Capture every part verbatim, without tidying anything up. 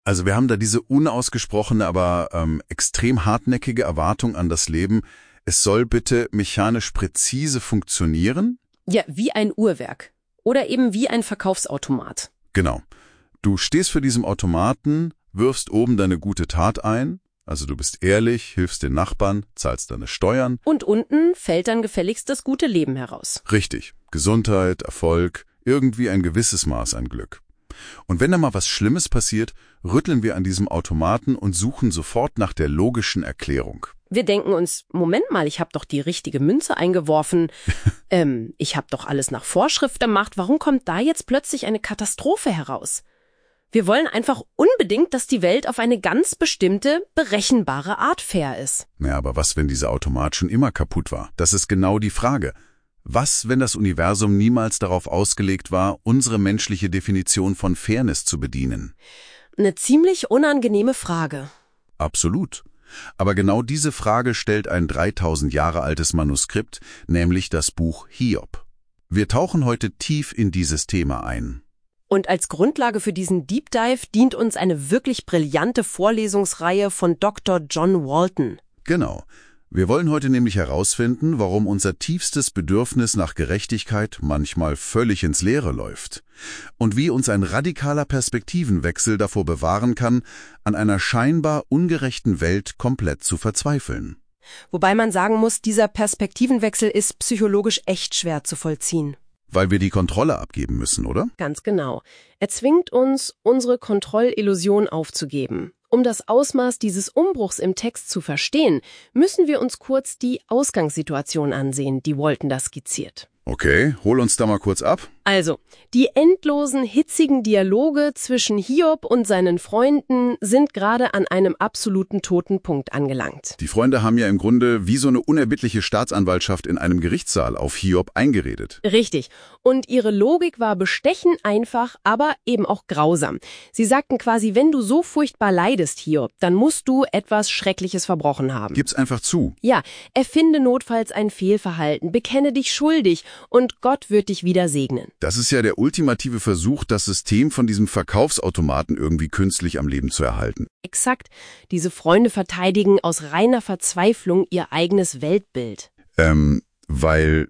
Also wir haben da diese unausgesprochene, aber ähm, extrem hartnäckige Erwartung an das Leben. Es soll bitte mechanisch präzise funktionieren? Ja, wie ein Uhrwerk. Oder eben wie ein Verkaufsautomat. Genau. Du stehst vor diesem Automaten, wirfst oben deine gute Tat ein, also du bist ehrlich, hilfst den Nachbarn, zahlst deine Steuern. Und unten fällt dann gefälligst das gute Leben heraus. Richtig. Gesundheit, Erfolg, irgendwie ein gewisses Maß an Glück. Und wenn da mal was Schlimmes passiert, rütteln wir an diesem Automaten und suchen sofort nach der logischen Erklärung. Wir denken uns, Moment mal, ich habe doch die richtige Münze eingeworfen, ähm, ich habe doch alles nach Vorschrift gemacht, warum kommt da jetzt plötzlich eine Katastrophe heraus? Wir wollen einfach unbedingt, dass die Welt auf eine ganz bestimmte, berechenbare Art fair ist. Ja, aber was, wenn dieser Automat schon immer kaputt war? Das ist genau die Frage. Was, wenn das Universum niemals darauf ausgelegt war, unsere menschliche Definition von Fairness zu bedienen? Eine ziemlich unangenehme Frage. Absolut. Aber genau diese Frage stellt ein dreitausend Jahre altes Manuskript, nämlich das Buch Hiob. Wir tauchen heute tief in dieses Thema ein. Und als Grundlage für diesen Deep Dive dient uns eine wirklich brillante Vorlesungsreihe von Doktor John Walton. Genau. Wir wollen heute nämlich herausfinden, warum unser tiefstes Bedürfnis nach Gerechtigkeit manchmal völlig ins Leere läuft und wie uns ein radikaler Perspektivenwechsel davor bewahren kann, an einer scheinbar ungerechten Welt komplett zu verzweifeln. Wobei man sagen muss, dieser Perspektivenwechsel ist psychologisch echt schwer zu vollziehen. Weil wir die Kontrolle abgeben müssen, oder? Ganz genau. Er zwingt uns, unsere Kontrollillusion aufzugeben. Um das Ausmaß dieses Umbruchs im Text zu verstehen, müssen wir uns kurz die Ausgangssituation ansehen, die Walton da skizziert. Okay, hol uns da mal kurz ab. Also, die endlosen, hitzigen Dialoge zwischen Hiob und seinen Freunden sind gerade an einem absoluten toten Punkt angelangt. Die Freunde haben ja im Grunde wie so eine unerbittliche Staatsanwaltschaft in einem Gerichtssaal auf Hiob eingeredet. Richtig. Und ihre Logik war bestechend einfach, aber eben auch grausam. Sie sagten quasi, wenn du so furchtbar leidest, Hiob, dann musst du etwas Schreckliches verbrochen haben. Gib's einfach zu. Ja, erfinde notfalls ein Fehlverhalten, bekenne dich schuldig und Gott wird dich wieder segnen. Das ist ja der ultimative Versuch, das System von diesem Verkaufsautomaten irgendwie künstlich am Leben zu erhalten. Exakt. Diese Freunde verteidigen aus reiner Verzweiflung ihr eigenes Weltbild. Ähm, weil,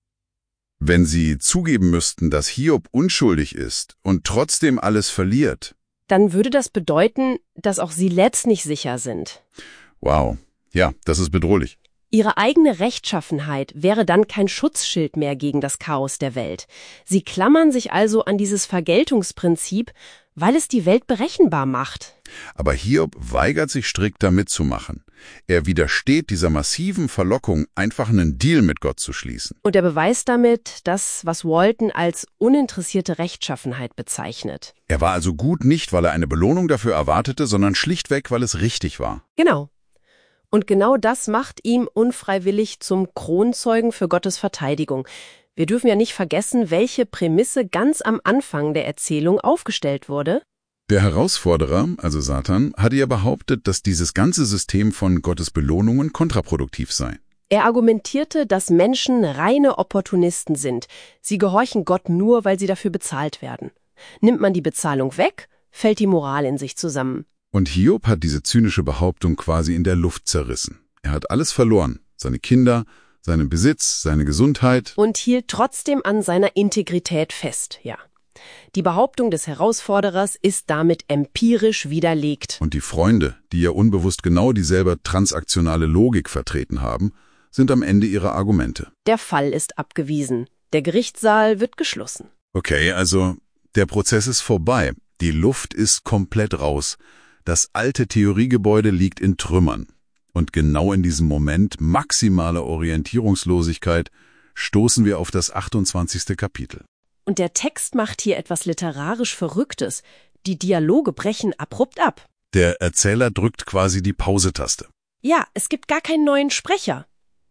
wenn sie zugeben müssten, dass Hiob unschuldig ist und trotzdem alles verliert. Dann würde das bedeuten, dass auch sie letztlich sicher sind. Wow. Ja, das ist bedrohlich. Ihre eigene Rechtschaffenheit wäre dann kein Schutzschild mehr gegen das Chaos der Welt. Sie klammern sich also an dieses Vergeltungsprinzip, weil es die Welt berechenbar macht. Aber Hiob weigert sich strikt damit zu machen. Er widersteht dieser massiven Verlockung, einfach einen Deal mit Gott zu schließen. Und er beweist damit das, was Walton als uninteressierte Rechtschaffenheit bezeichnet. Er war also gut nicht, weil er eine Belohnung dafür erwartete, sondern schlichtweg, weil es richtig war. Genau. Und genau das macht ihn unfreiwillig zum Kronzeugen für Gottes Verteidigung. Wir dürfen ja nicht vergessen, welche Prämisse ganz am Anfang der Erzählung aufgestellt wurde. Der Herausforderer, also Satan, hatte ja behauptet, dass dieses ganze System von Gottes Belohnungen kontraproduktiv sei. Er argumentierte, dass Menschen reine Opportunisten sind. Sie gehorchen Gott nur, weil sie dafür bezahlt werden. Nimmt man die Bezahlung weg, fällt die Moral in sich zusammen. Und Hiob hat diese zynische Behauptung quasi in der Luft zerrissen. Er hat alles verloren, seine Kinder, seinen Besitz, seine Gesundheit. Und hielt trotzdem an seiner Integrität fest, ja. Die Behauptung des Herausforderers ist damit empirisch widerlegt. Und die Freunde, die ja unbewusst genau dieselbe transaktionale Logik vertreten haben, sind am Ende ihrer Argumente. Der Fall ist abgewiesen. Der Gerichtssaal wird geschlossen. Okay, also der Prozess ist vorbei. Die Luft ist komplett raus. Das alte Theoriegebäude liegt in Trümmern. Und genau in diesem Moment maximaler Orientierungslosigkeit stoßen wir auf das achtundzwanzigste Kapitel. Und der Text macht hier etwas literarisch Verrücktes. Die Dialoge brechen abrupt ab. Der Erzähler drückt quasi die Pause-Taste. Ja, es gibt gar keinen neuen Sprecher.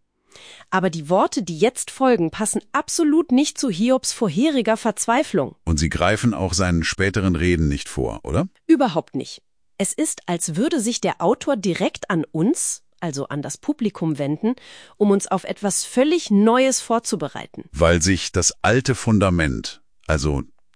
Aber die Worte, die jetzt folgen, passen absolut nicht zu Hiobs vorheriger Verzweiflung. Und sie greifen auch seinen späteren Reden nicht vor, oder? Überhaupt nicht. Es ist, als würde sich der Autor direkt an uns, also an das Publikum wenden, um uns auf etwas völlig Neues vorzubereiten. Weil sich das alte Fundament, also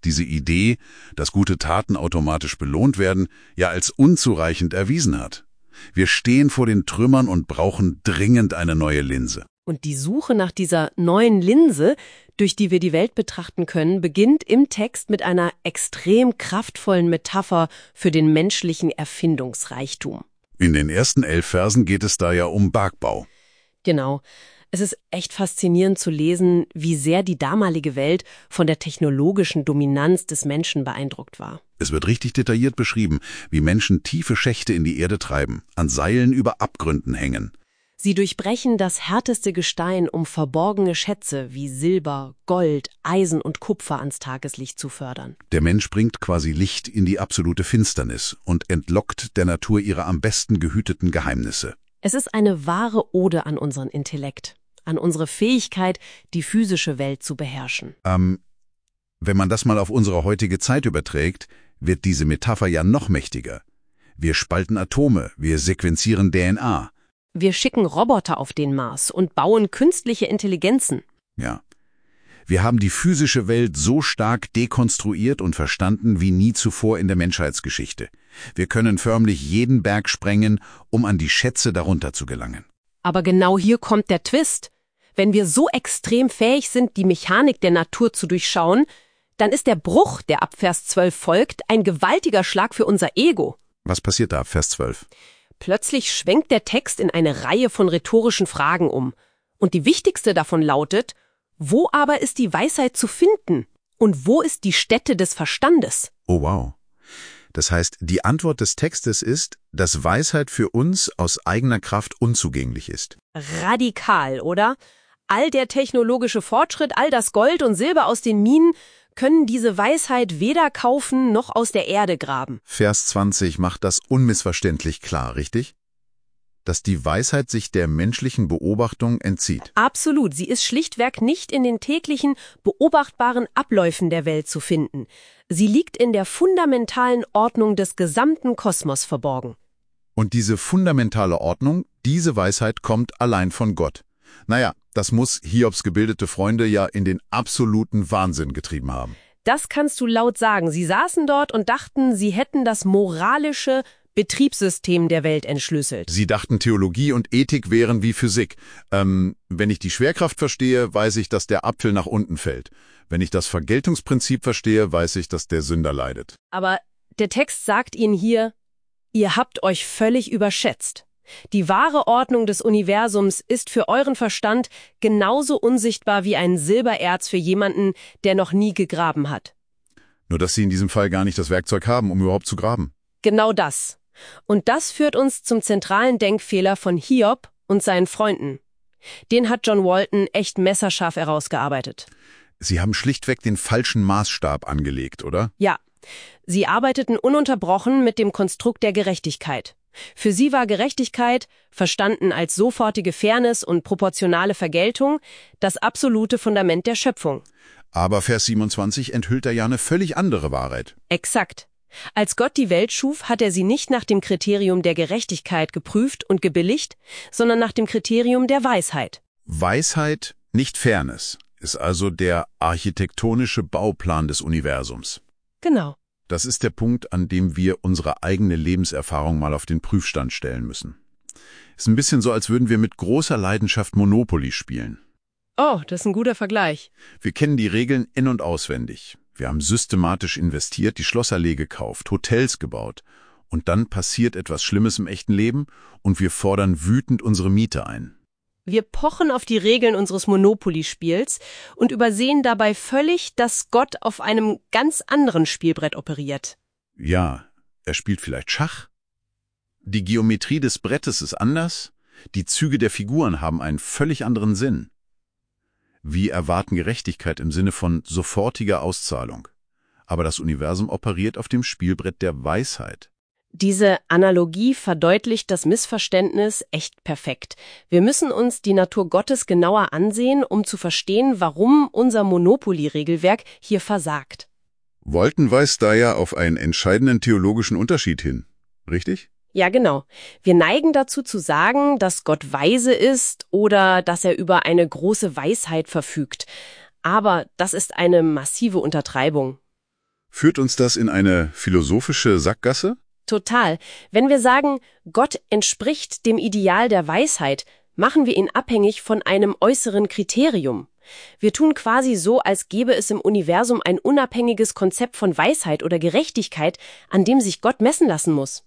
diese Idee, dass gute Taten automatisch belohnt werden, ja als unzureichend erwiesen hat. Wir stehen vor den Trümmern und brauchen dringend eine neue Linse. Und die Suche nach dieser neuen Linse, durch die wir die Welt betrachten können, beginnt im Text mit einer extrem kraftvollen Metapher für den menschlichen Erfindungsreichtum. In den ersten elf Versen geht es da ja um Bergbau. Genau. Es ist echt faszinierend zu lesen, wie sehr die damalige Welt von der technologischen Dominanz des Menschen beeindruckt war. Es wird richtig detailliert beschrieben, wie Menschen tiefe Schächte in die Erde treiben, an Seilen über Abgründen hängen. Sie durchbrechen das härteste Gestein, um verborgene Schätze wie Silber, Gold, Eisen und Kupfer ans Tageslicht zu fördern. Der Mensch bringt quasi Licht in die absolute Finsternis und entlockt der Natur ihre am besten gehüteten Geheimnisse. Es ist eine wahre Ode an unseren Intellekt, an unsere Fähigkeit, die physische Welt zu beherrschen. Ähm, wenn man das mal auf unsere heutige Zeit überträgt, wird diese Metapher ja noch mächtiger. Wir spalten Atome, wir sequenzieren D N A. Wir schicken Roboter auf den Mars und bauen künstliche Intelligenzen. Ja. Wir haben die physische Welt so stark dekonstruiert und verstanden wie nie zuvor in der Menschheitsgeschichte. Wir können förmlich jeden Berg sprengen, um an die Schätze darunter zu gelangen. Aber genau hier kommt der Twist. Wenn wir so extrem fähig sind, die Mechanik der Natur zu durchschauen, dann ist der Bruch, der ab Vers zwölf folgt, ein gewaltiger Schlag für unser Ego. Was passiert da ab Vers zwölf? Plötzlich schwenkt der Text in eine Reihe von rhetorischen Fragen um. Und die wichtigste davon lautet: Wo aber ist die Weisheit zu finden? Und wo ist die Stätte des Verstandes? Oh wow. Das heißt, die Antwort des Textes ist, dass Weisheit für uns aus eigener Kraft unzugänglich ist. Radikal, oder? All der technologische Fortschritt, all das Gold und Silber aus den Minen können diese Weisheit weder kaufen noch aus der Erde graben. Vers zwanzig macht das unmissverständlich klar, richtig? Dass die Weisheit sich der menschlichen Beobachtung entzieht. Absolut, sie ist schlichtweg nicht in den täglichen, beobachtbaren Abläufen der Welt zu finden. Sie liegt in der fundamentalen Ordnung des gesamten Kosmos verborgen. Und diese fundamentale Ordnung, diese Weisheit kommt allein von Gott. Naja, das muss Hiobs gebildete Freunde ja in den absoluten Wahnsinn getrieben haben. Das kannst du laut sagen. Sie saßen dort und dachten, sie hätten das moralische Betriebssystem der Welt entschlüsselt. Sie dachten, Theologie und Ethik wären wie Physik. Ähm, wenn ich die Schwerkraft verstehe, weiß ich, dass der Apfel nach unten fällt. Wenn ich das Vergeltungsprinzip verstehe, weiß ich, dass der Sünder leidet. Aber der Text sagt ihnen hier: Ihr habt euch völlig überschätzt. Die wahre Ordnung des Universums ist für euren Verstand genauso unsichtbar wie ein Silbererz für jemanden, der noch nie gegraben hat. Nur dass sie in diesem Fall gar nicht das Werkzeug haben, um überhaupt zu graben. Genau das. Und das führt uns zum zentralen Denkfehler von Hiob und seinen Freunden. Den hat John Walton echt messerscharf herausgearbeitet. Sie haben schlichtweg den falschen Maßstab angelegt, oder? Ja. Sie arbeiteten ununterbrochen mit dem Konstrukt der Gerechtigkeit. Für sie war Gerechtigkeit, verstanden als sofortige Fairness und proportionale Vergeltung, das absolute Fundament der Schöpfung. Aber Vers siebenundzwanzig enthüllt da ja eine völlig andere Wahrheit. Exakt. Als Gott die Welt schuf, hat er sie nicht nach dem Kriterium der Gerechtigkeit geprüft und gebilligt, sondern nach dem Kriterium der Weisheit. Weisheit, nicht Fairness, ist also der architektonische Bauplan des Universums. Genau. Das ist der Punkt, an dem wir unsere eigene Lebenserfahrung mal auf den Prüfstand stellen müssen. Ist ein bisschen so, als würden wir mit großer Leidenschaft Monopoly spielen. Oh, das ist ein guter Vergleich. Wir kennen die Regeln in- und auswendig. Wir haben systematisch investiert, die Schlossallee gekauft, Hotels gebaut. Und dann passiert etwas Schlimmes im echten Leben und wir fordern wütend unsere Miete ein. Wir pochen auf die Regeln unseres Monopoly-Spiels und übersehen dabei völlig, dass Gott auf einem ganz anderen Spielbrett operiert. Ja, er spielt vielleicht Schach. Die Geometrie des Brettes ist anders, die Züge der Figuren haben einen völlig anderen Sinn. Wir erwarten Gerechtigkeit im Sinne von sofortiger Auszahlung. Aber das Universum operiert auf dem Spielbrett der Weisheit. Diese Analogie verdeutlicht das Missverständnis echt perfekt. Wir müssen uns die Natur Gottes genauer ansehen, um zu verstehen, warum unser Monopoly-Regelwerk hier versagt. Walton weist da ja auf einen entscheidenden theologischen Unterschied hin, richtig? Ja, genau. Wir neigen dazu zu sagen, dass Gott weise ist oder dass er über eine große Weisheit verfügt. Aber das ist eine massive Untertreibung. Führt uns das in eine philosophische Sackgasse? Total. Wenn wir sagen, Gott entspricht dem Ideal der Weisheit, machen wir ihn abhängig von einem äußeren Kriterium. Wir tun quasi so, als gäbe es im Universum ein unabhängiges Konzept von Weisheit oder Gerechtigkeit, an dem sich Gott messen lassen muss.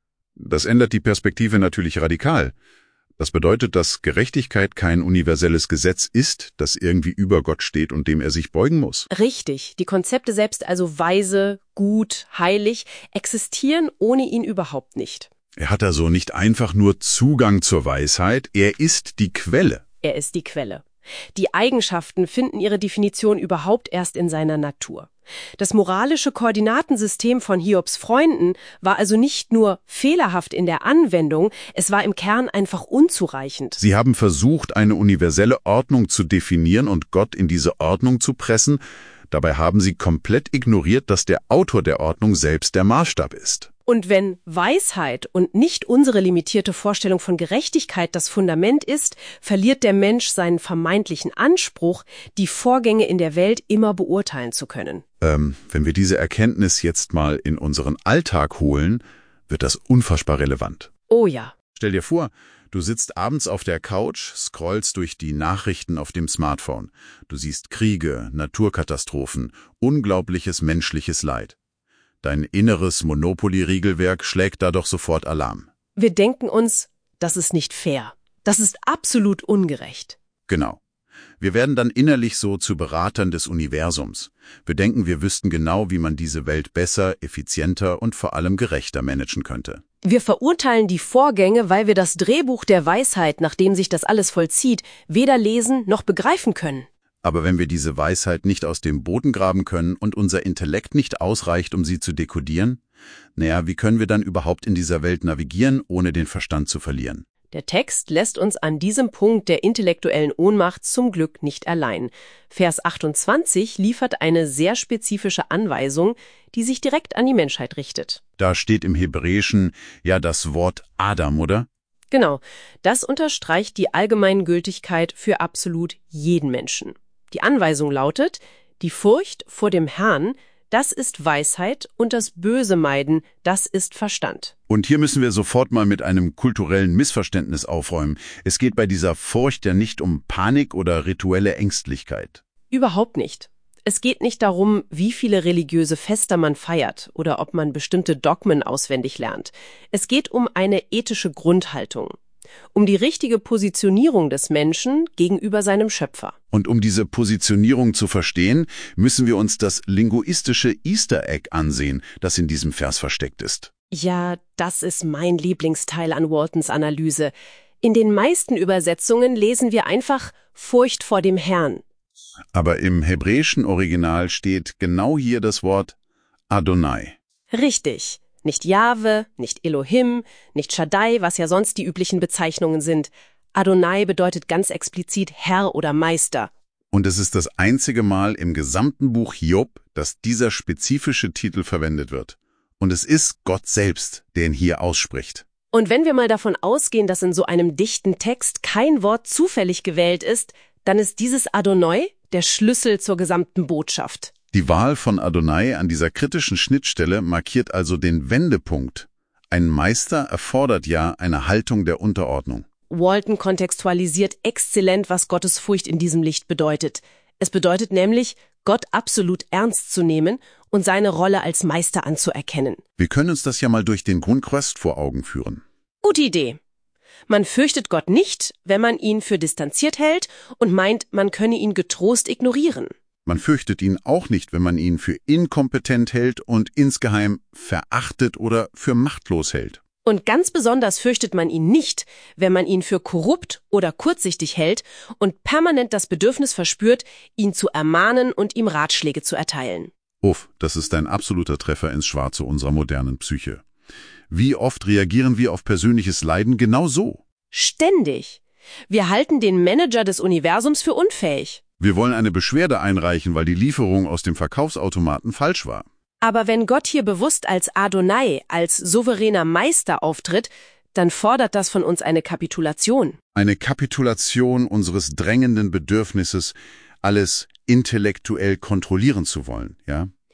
Das ändert die Perspektive natürlich radikal. Das bedeutet, dass Gerechtigkeit kein universelles Gesetz ist, das irgendwie über Gott steht und dem er sich beugen muss. Richtig. Die Konzepte selbst, also weise, gut, heilig, existieren ohne ihn überhaupt nicht. Er hat also nicht einfach nur Zugang zur Weisheit, er ist die Quelle. Er ist die Quelle. Die Eigenschaften finden ihre Definition überhaupt erst in seiner Natur. Das moralische Koordinatensystem von Hiobs Freunden war also nicht nur fehlerhaft in der Anwendung, es war im Kern einfach unzureichend. Sie haben versucht, eine universelle Ordnung zu definieren und Gott in diese Ordnung zu pressen. Dabei haben sie komplett ignoriert, dass der Autor der Ordnung selbst der Maßstab ist. Und wenn Weisheit und nicht unsere limitierte Vorstellung von Gerechtigkeit das Fundament ist, verliert der Mensch seinen vermeintlichen Anspruch, die Vorgänge in der Welt immer beurteilen zu können. Ähm, wenn wir diese Erkenntnis jetzt mal in unseren Alltag holen, wird das unfassbar relevant. Oh ja. Stell dir vor, du sitzt abends auf der Couch, scrollst durch die Nachrichten auf dem Smartphone. Du siehst Kriege, Naturkatastrophen, unglaubliches menschliches Leid. Dein inneres Monopoly-Regelwerk schlägt da doch sofort Alarm. Wir denken uns, das ist nicht fair. Das ist absolut ungerecht. Genau. Wir werden dann innerlich so zu Beratern des Universums. Wir denken, wir wüssten genau, wie man diese Welt besser, effizienter und vor allem gerechter managen könnte. Wir verurteilen die Vorgänge, weil wir das Drehbuch der Weisheit, nach dem sich das alles vollzieht, weder lesen noch begreifen können. Aber wenn wir diese Weisheit nicht aus dem Boden graben können und unser Intellekt nicht ausreicht, um sie zu dekodieren, naja, wie können wir dann überhaupt in dieser Welt navigieren, ohne den Verstand zu verlieren? Der Text lässt uns an diesem Punkt der intellektuellen Ohnmacht zum Glück nicht allein. Vers achtundzwanzig liefert eine sehr spezifische Anweisung, die sich direkt an die Menschheit richtet. Da steht im Hebräischen ja das Wort Adam, oder? Genau, das unterstreicht die Allgemeingültigkeit für absolut jeden Menschen. Die Anweisung lautet, die Furcht vor dem Herrn, das ist Weisheit und das Böse meiden, das ist Verstand. Und hier müssen wir sofort mal mit einem kulturellen Missverständnis aufräumen. Es geht bei dieser Furcht ja nicht um Panik oder rituelle Ängstlichkeit. Überhaupt nicht. Es geht nicht darum, wie viele religiöse Feste man feiert oder ob man bestimmte Dogmen auswendig lernt. Es geht um eine ethische Grundhaltung. Um die richtige Positionierung des Menschen gegenüber seinem Schöpfer. Und um diese Positionierung zu verstehen, müssen wir uns das linguistische Easter Egg ansehen, das in diesem Vers versteckt ist. Ja, das ist mein Lieblingsteil an Waltons Analyse. In den meisten Übersetzungen lesen wir einfach Furcht vor dem Herrn. Aber im hebräischen Original steht genau hier das Wort Adonai. Richtig. Nicht Jahwe, nicht Elohim, nicht Shaddai, was ja sonst die üblichen Bezeichnungen sind. Adonai bedeutet ganz explizit Herr oder Meister. Und es ist das einzige Mal im gesamten Buch Hiob, dass dieser spezifische Titel verwendet wird. Und es ist Gott selbst, der ihn hier ausspricht. Und wenn wir mal davon ausgehen, dass in so einem dichten Text kein Wort zufällig gewählt ist, dann ist dieses Adonai der Schlüssel zur gesamten Botschaft. Die Wahl von Adonai an dieser kritischen Schnittstelle markiert also den Wendepunkt. Ein Meister erfordert ja eine Haltung der Unterordnung. Walton kontextualisiert exzellent, was Gottesfurcht in diesem Licht bedeutet. Es bedeutet nämlich, Gott absolut ernst zu nehmen und seine Rolle als Meister anzuerkennen. Wir können uns das ja mal durch den Grundquest vor Augen führen. Gute Idee. Man fürchtet Gott nicht, wenn man ihn für distanziert hält und meint, man könne ihn getrost ignorieren. Man fürchtet ihn auch nicht, wenn man ihn für inkompetent hält und insgeheim verachtet oder für machtlos hält. Und ganz besonders fürchtet man ihn nicht, wenn man ihn für korrupt oder kurzsichtig hält und permanent das Bedürfnis verspürt, ihn zu ermahnen und ihm Ratschläge zu erteilen. Uff, das ist ein absoluter Treffer ins Schwarze unserer modernen Psyche. Wie oft reagieren wir auf persönliches Leiden genau so? Ständig. Wir halten den Manager des Universums für unfähig. Wir wollen eine Beschwerde einreichen, weil die Lieferung aus dem Verkaufsautomaten falsch war. Aber wenn Gott hier bewusst als Adonai, als souveräner Meister auftritt, dann fordert das von uns eine Kapitulation. Eine Kapitulation unseres drängenden Bedürfnisses, alles intellektuell kontrollieren zu wollen, ja?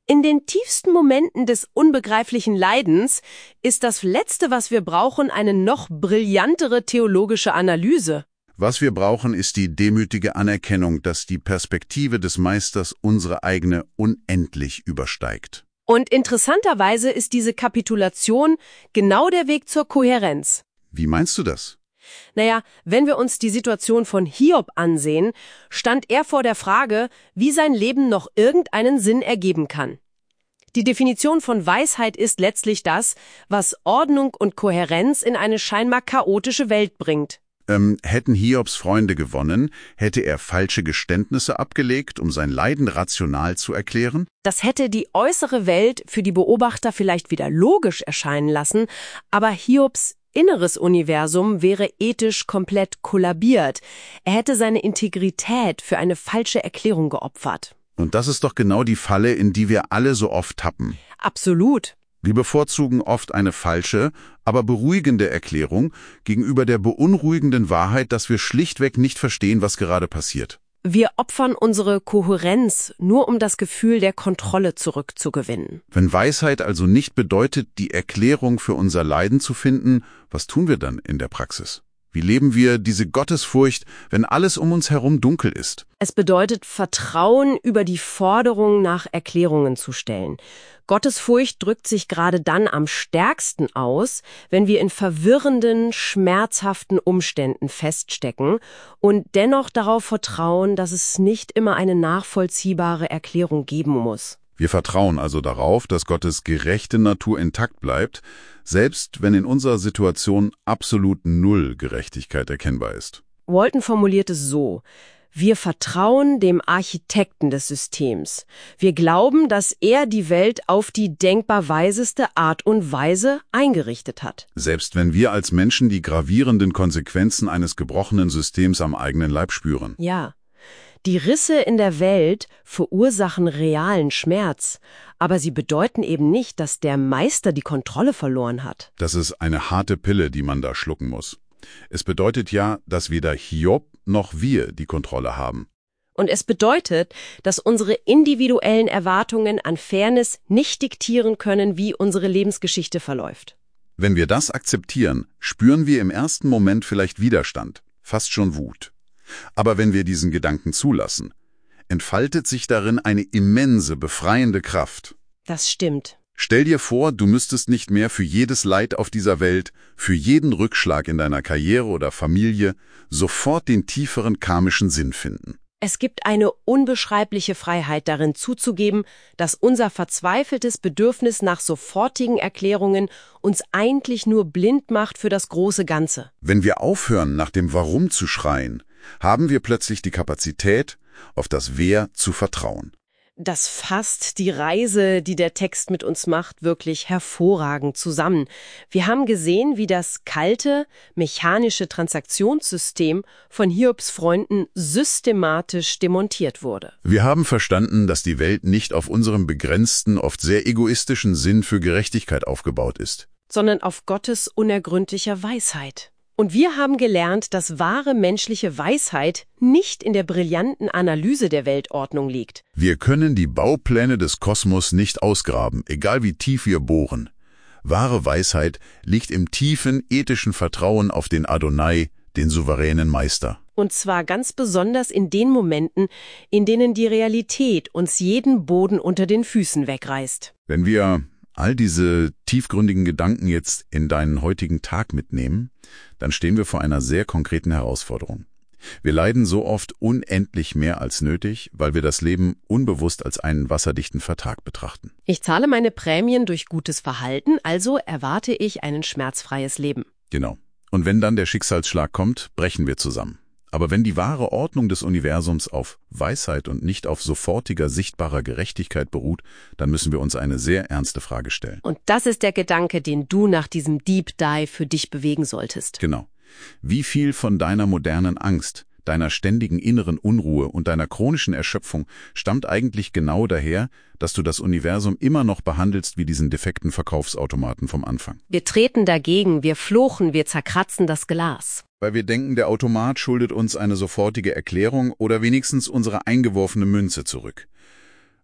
In den tiefsten Momenten des unbegreiflichen Leidens ist das Letzte, was wir brauchen, eine noch brillantere theologische Analyse. Was wir brauchen, ist die demütige Anerkennung, dass die Perspektive des Meisters unsere eigene unendlich übersteigt. Und interessanterweise ist diese Kapitulation genau der Weg zur Kohärenz. Wie meinst du das? Naja, wenn wir uns die Situation von Hiob ansehen, stand er vor der Frage, wie sein Leben noch irgendeinen Sinn ergeben kann. Die Definition von Weisheit ist letztlich das, was Ordnung und Kohärenz in eine scheinbar chaotische Welt bringt. Ähm, hätten Hiobs Freunde gewonnen, hätte er falsche Geständnisse abgelegt, um sein Leiden rational zu erklären? Das hätte die äußere Welt für die Beobachter vielleicht wieder logisch erscheinen lassen, aber Hiobs inneres Universum wäre ethisch komplett kollabiert. Er hätte seine Integrität für eine falsche Erklärung geopfert. Und das ist doch genau die Falle, in die wir alle so oft tappen. Absolut. Wir bevorzugen oft eine falsche, aber beruhigende Erklärung gegenüber der beunruhigenden Wahrheit, dass wir schlichtweg nicht verstehen, was gerade passiert. Wir opfern unsere Kohärenz, nur um das Gefühl der Kontrolle zurückzugewinnen. Wenn Weisheit also nicht bedeutet, die Erklärung für unser Leiden zu finden, was tun wir dann in der Praxis? Wie leben wir diese Gottesfurcht, wenn alles um uns herum dunkel ist? Es bedeutet, Vertrauen über die Forderung nach Erklärungen zu stellen. Gottesfurcht drückt sich gerade dann am stärksten aus, wenn wir in verwirrenden, schmerzhaften Umständen feststecken und dennoch darauf vertrauen, dass es nicht immer eine nachvollziehbare Erklärung geben muss. Wir vertrauen also darauf, dass Gottes gerechte Natur intakt bleibt, selbst wenn in unserer Situation absolut null Gerechtigkeit erkennbar ist. Walton formuliert es so: Wir vertrauen dem Architekten des Systems. Wir glauben, dass er die Welt auf die denkbar weiseste Art und Weise eingerichtet hat. Selbst wenn wir als Menschen die gravierenden Konsequenzen eines gebrochenen Systems am eigenen Leib spüren. Ja. Die Risse in der Welt verursachen realen Schmerz, aber sie bedeuten eben nicht, dass der Meister die Kontrolle verloren hat. Das ist eine harte Pille, die man da schlucken muss. Es bedeutet ja, dass weder Hiob noch wir die Kontrolle haben. Und es bedeutet, dass unsere individuellen Erwartungen an Fairness nicht diktieren können, wie unsere Lebensgeschichte verläuft. Wenn wir das akzeptieren, spüren wir im ersten Moment vielleicht Widerstand, fast schon Wut. Aber wenn wir diesen Gedanken zulassen, entfaltet sich darin eine immense, befreiende Kraft. Das stimmt. Stell dir vor, du müsstest nicht mehr für jedes Leid auf dieser Welt, für jeden Rückschlag in deiner Karriere oder Familie sofort den tieferen karmischen Sinn finden. Es gibt eine unbeschreibliche Freiheit darin zuzugeben, dass unser verzweifeltes Bedürfnis nach sofortigen Erklärungen uns eigentlich nur blind macht für das große Ganze. Wenn wir aufhören, nach dem Warum zu schreien, haben wir plötzlich die Kapazität, auf das Wer zu vertrauen. Das fasst die Reise, die der Text mit uns macht, wirklich hervorragend zusammen. Wir haben gesehen, wie das kalte, mechanische Transaktionssystem von Hiobs Freunden systematisch demontiert wurde. Wir haben verstanden, dass die Welt nicht auf unserem begrenzten, oft sehr egoistischen Sinn für Gerechtigkeit aufgebaut ist, sondern auf Gottes unergründlicher Weisheit. Und wir haben gelernt, dass wahre menschliche Weisheit nicht in der brillanten Analyse der Weltordnung liegt. Wir können die Baupläne des Kosmos nicht ausgraben, egal wie tief wir bohren. Wahre Weisheit liegt im tiefen ethischen Vertrauen auf den Adonai, den souveränen Meister. Und zwar ganz besonders in den Momenten, in denen die Realität uns jeden Boden unter den Füßen wegreißt. Wenn wir all diese tiefgründigen Gedanken jetzt in deinen heutigen Tag mitnehmen, dann stehen wir vor einer sehr konkreten Herausforderung. Wir leiden so oft unendlich mehr als nötig, weil wir das Leben unbewusst als einen wasserdichten Vertrag betrachten. Ich zahle meine Prämien durch gutes Verhalten, also erwarte ich ein schmerzfreies Leben. Genau. Und wenn dann der Schicksalsschlag kommt, brechen wir zusammen. Aber wenn die wahre Ordnung des Universums auf Weisheit und nicht auf sofortiger, sichtbarer Gerechtigkeit beruht, dann müssen wir uns eine sehr ernste Frage stellen. Und das ist der Gedanke, den du nach diesem Deep Dive für dich bewegen solltest. Genau. Wie viel von deiner modernen Angst, deiner ständigen inneren Unruhe und deiner chronischen Erschöpfung stammt eigentlich genau daher, dass du das Universum immer noch behandelst wie diesen defekten Verkaufsautomaten vom Anfang? Wir treten dagegen, wir fluchen, wir zerkratzen das Glas. Weil wir denken, der Automat schuldet uns eine sofortige Erklärung oder wenigstens unsere eingeworfene Münze zurück.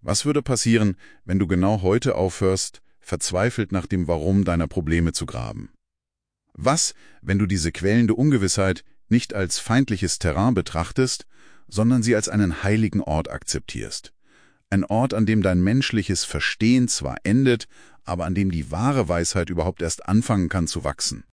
Was würde passieren, wenn du genau heute aufhörst, verzweifelt nach dem Warum deiner Probleme zu graben? Was, wenn du diese quälende Ungewissheit nicht als feindliches Terrain betrachtest, sondern sie als einen heiligen Ort akzeptierst? Ein Ort, an dem dein menschliches Verstehen zwar endet, aber an dem die wahre Weisheit überhaupt erst anfangen kann zu wachsen.